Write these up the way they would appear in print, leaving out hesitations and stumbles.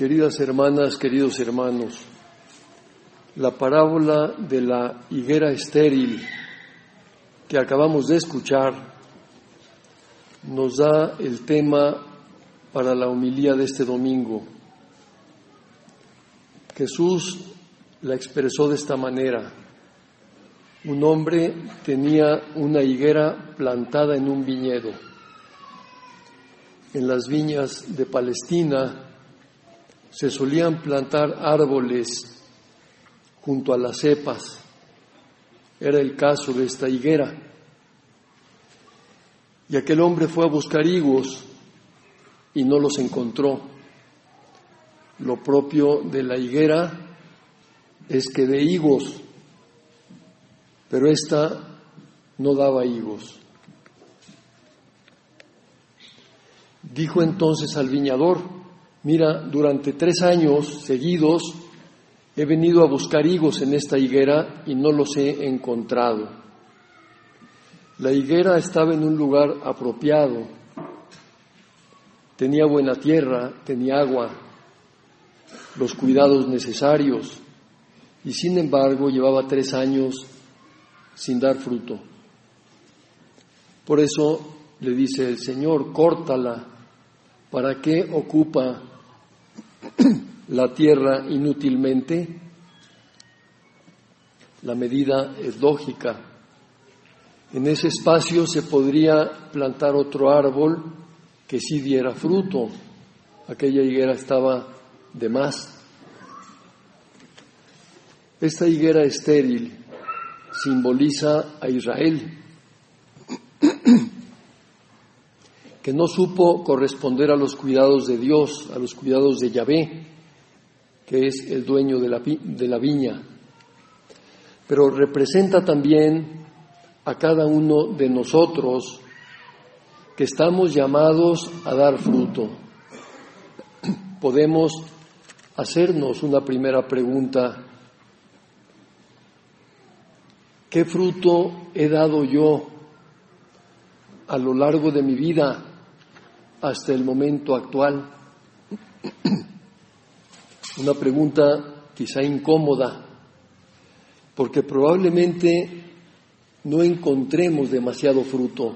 Queridas hermanas, queridos hermanos, la parábola de la higuera estéril que acabamos de escuchar nos da el tema para la homilía de este domingo. Jesús la expresó de esta manera: un hombre tenía una higuera plantada en un viñedo. En las viñas de Palestina se solían plantar árboles junto a las cepas. Era el caso de esta higuera. Y aquel hombre fue a buscar higos y no los encontró. Lo propio de la higuera es que dé higos, pero esta no daba higos. Dijo entonces al viñador: mira, durante 3 años seguidos he venido a buscar higos en esta higuera y no los he encontrado. La higuera estaba en un lugar apropiado, tenía buena tierra, tenía agua, los cuidados necesarios, y sin embargo llevaba 3 años sin dar fruto. Por eso le dice el Señor: córtala. ¿Para qué ocupa la tierra inútilmente? La medida es lógica. En ese espacio se podría plantar otro árbol que sí diera fruto. Aquella higuera estaba de más. Esta higuera estéril simboliza a Israel, que no supo corresponder a los cuidados de Dios, a los cuidados de Yahvé, que es el dueño de la viña. Pero representa también a cada uno de nosotros, que estamos llamados a dar fruto. Podemos hacernos una primera pregunta: ¿qué fruto he dado yo a lo largo de mi vida hasta el momento actual? Una pregunta quizá incómoda, porque probablemente no encontremos demasiado fruto.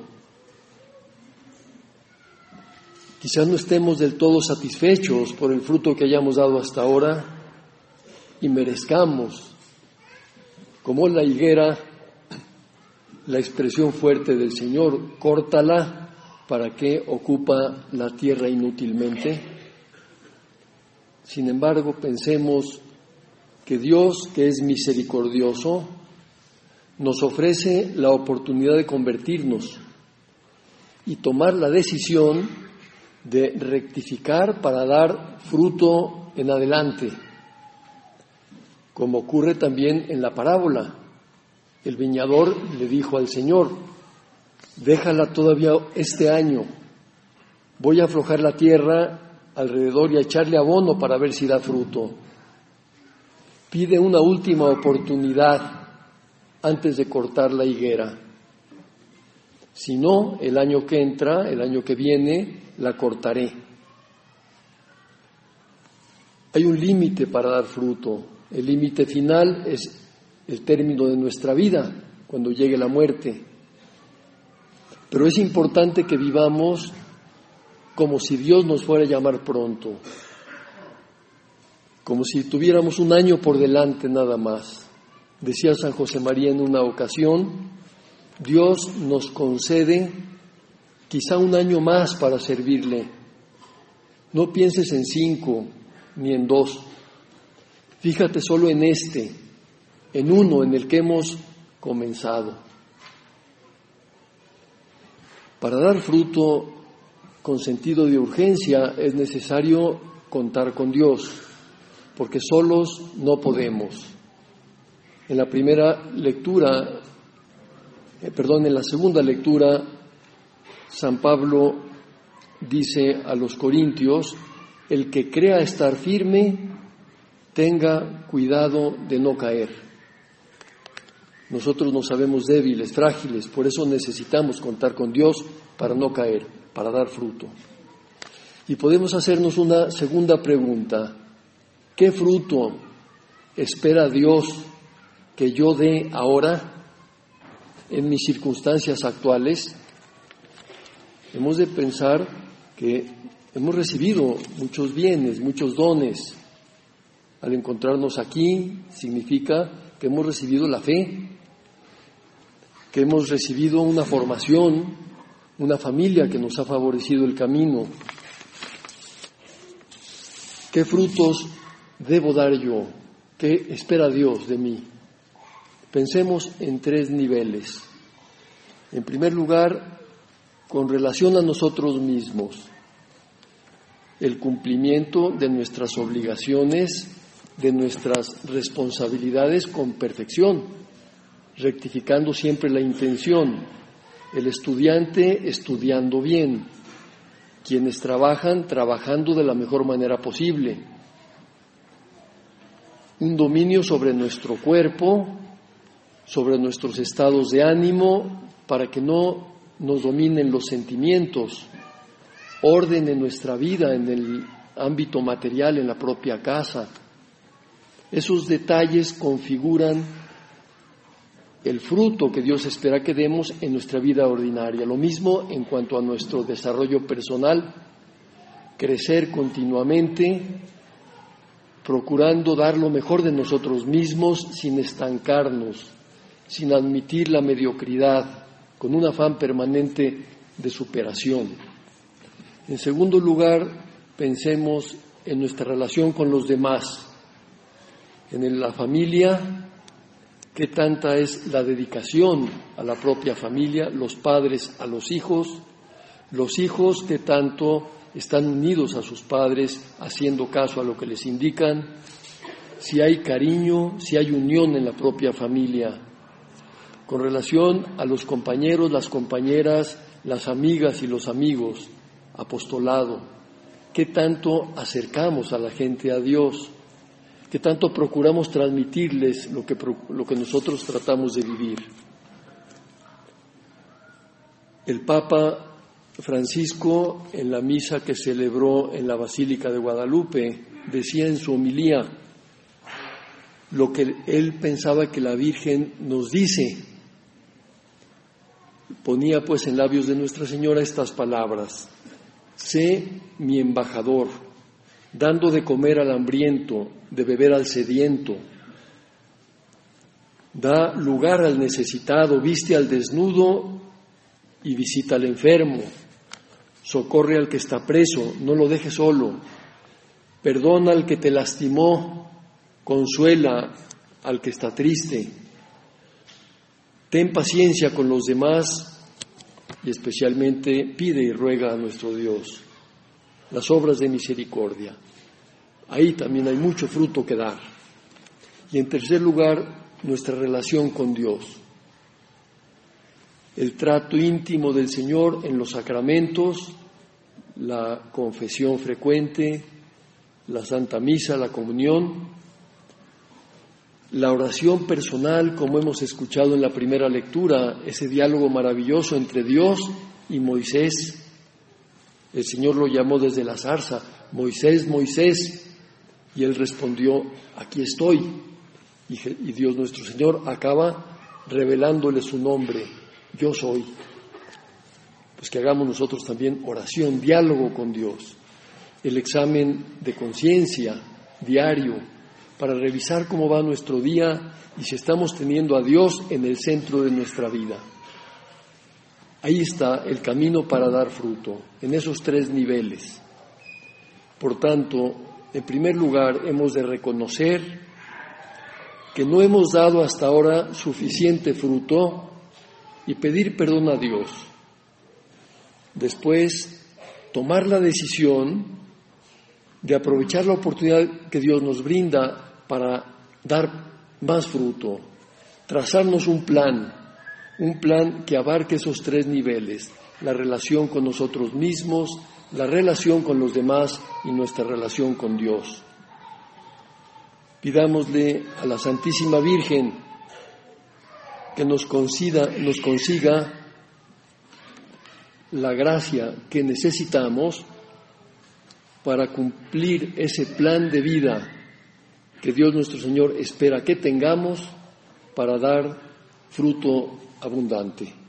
Quizás no estemos del todo satisfechos por el fruto que hayamos dado hasta ahora y merezcamos, como la higuera, la expresión fuerte del Señor: córtala. ¿Para qué ocupa la tierra inútilmente? Sin embargo, pensemos que Dios, que es misericordioso, nos ofrece la oportunidad de convertirnos y tomar la decisión de rectificar para dar fruto en adelante, como ocurre también en la parábola. El viñador le dijo al Señor: déjala todavía este año, voy a aflojar la tierra alrededor y a echarle abono para ver si da fruto. Pide una última oportunidad antes de cortar la higuera. Si no, el año que entra, el año que viene, la cortaré. Hay un límite para dar fruto. El límite final es el término de nuestra vida, cuando llegue la muerte. Pero es importante que vivamos como si Dios nos fuera a llamar pronto, como si tuviéramos un año por delante nada más. Decía San José María en una ocasión: Dios nos concede quizá un año más para servirle. No pienses en 5 ni en 2. Fíjate solo en en uno en el que hemos comenzado. Para dar fruto con sentido de urgencia es necesario contar con Dios, porque solos no podemos. En la segunda lectura, San Pablo dice a los corintios: el que crea estar firme, tenga cuidado de no caer. Nosotros nos sabemos débiles, frágiles, por eso necesitamos contar con Dios para no caer, para dar fruto. Y podemos hacernos una segunda pregunta. ¿Qué fruto espera Dios que yo dé ahora en mis circunstancias actuales? Hemos de pensar que hemos recibido muchos bienes, muchos dones. Al encontrarnos aquí significa que hemos recibido la fe, que hemos recibido una formación, una familia que nos ha favorecido el camino. ¿Qué frutos debo dar yo? ¿Qué espera Dios de mí? Pensemos en 3 niveles. En primer lugar, con relación a nosotros mismos, el cumplimiento de nuestras obligaciones, de nuestras responsabilidades con perfección, rectificando siempre la intención, el estudiante estudiando bien, quienes trabajan trabajando de la mejor manera posible, un dominio sobre nuestro cuerpo, sobre nuestros estados de ánimo, para que no nos dominen los sentimientos, orden en nuestra vida, en el ámbito material, en la propia casa. Esos detalles configuran el fruto que Dios espera que demos en nuestra vida ordinaria. Lo mismo en cuanto a nuestro desarrollo personal, crecer continuamente, procurando dar lo mejor de nosotros mismos sin estancarnos, sin admitir la mediocridad, con un afán permanente de superación. En segundo lugar, pensemos en nuestra relación con los demás. En la familia, qué tanta es la dedicación a la propia familia, los padres a los hijos qué tanto están unidos a sus padres, haciendo caso a lo que les indican, si hay cariño, si hay unión en la propia familia. Con relación a los compañeros, las compañeras, las amigas y los amigos, apostolado, qué tanto acercamos a la gente a Dios, qué tanto procuramos transmitirles lo que nosotros tratamos de vivir. El Papa Francisco, en la misa que celebró en la Basílica de Guadalupe, decía en su homilía lo que él pensaba que la Virgen nos dice. Ponía pues en labios de Nuestra Señora estas palabras: sé mi embajador, dando de comer al hambriento, de beber al sediento, da lugar al necesitado, viste al desnudo y visita al enfermo, socorre al que está preso, no lo dejes solo, perdona al que te lastimó, consuela al que está triste, ten paciencia con los demás y especialmente pide y ruega a nuestro Dios las obras de misericordia. Ahí también hay mucho fruto que dar. Y en tercer lugar, nuestra relación con Dios. El trato íntimo del Señor en los sacramentos, la confesión frecuente, la Santa Misa, la comunión, la oración personal, como hemos escuchado en la primera lectura, ese diálogo maravilloso entre Dios y Moisés. El Señor lo llamó desde la zarza: Moisés, Moisés, y él respondió: aquí estoy. Y Dios nuestro Señor acaba revelándole su nombre: yo soy. Pues que hagamos nosotros también oración, diálogo con Dios, el examen de conciencia diario, para revisar cómo va nuestro día y si estamos teniendo a Dios en el centro de nuestra vida. Ahí está el camino para dar fruto, en esos 3 niveles. Por tanto, en primer lugar, hemos de reconocer que no hemos dado hasta ahora suficiente fruto y pedir perdón a Dios. Después, tomar la decisión de aprovechar la oportunidad que Dios nos brinda para dar más fruto, trazarnos un plan que abarque esos 3 niveles: la relación con nosotros mismos, la relación con los demás y nuestra relación con Dios. Pidámosle a la Santísima Virgen que nos consiga la gracia que necesitamos para cumplir ese plan de vida que Dios nuestro Señor espera que tengamos para dar fruto abundante.